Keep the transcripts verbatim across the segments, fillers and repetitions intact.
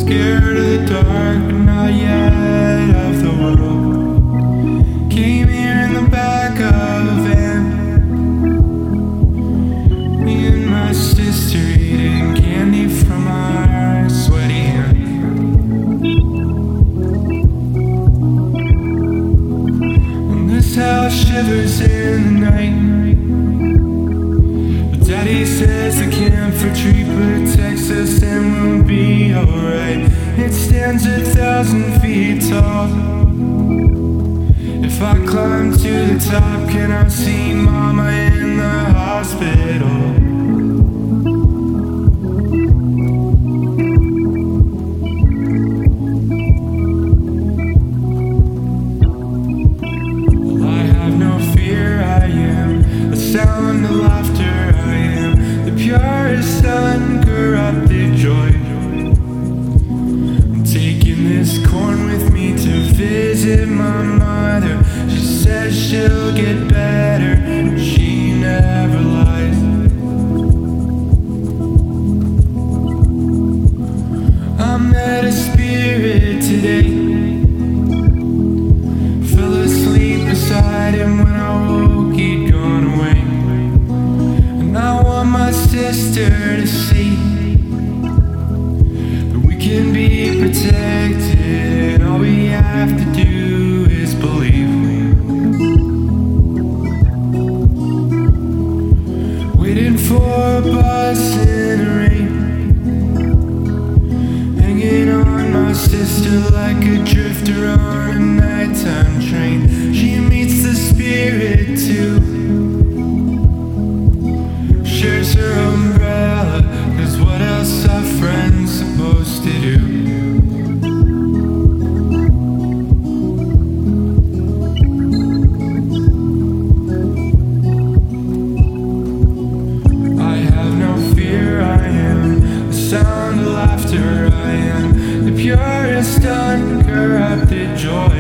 Scared of the dark, but not yet of the world. Came here in the back of a van. Me and my sister eating candy from our sweaty hands. And this house shivers in the night. But Daddy says the camphor tree protects us and we'll be alright. It stands a thousand feet tall. If I climb to the top, can I see Mama in the hospital? Well, I have no fear, I am the sound of laughter, I am the purest uncorrupted joy. This corn with me to visit my mother. She says she'll get better, she never lies. I met a spirit today, fell asleep beside him. When I woke, he'd gone away. And I want my sister to see that we can be protected. All we have to do is believe. Waiting for a bus in the rain, hanging on my sister like a drifter on a nighttime train. She meets the spirit too, shares her umbrella, 'cause what else are friends supposed to do? I am the purest uncorrupted joy.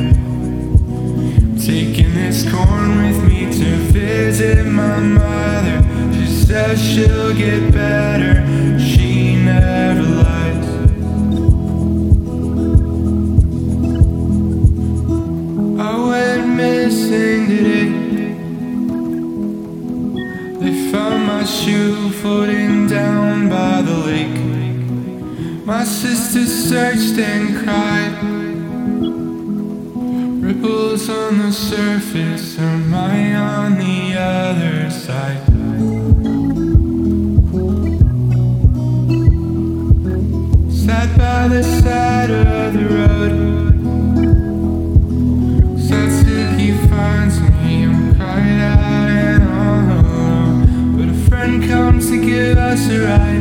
Taking this corn with me to visit my mother. She says she'll get better, she never lies. I went missing today. They found my shoe floating down by the lake. My sister searched and cried. Ripples on the surface, am I on the other side? Sat by the side of the road. Satsuki finds me, I'm cried out and all alone. But a friend comes to give us a ride.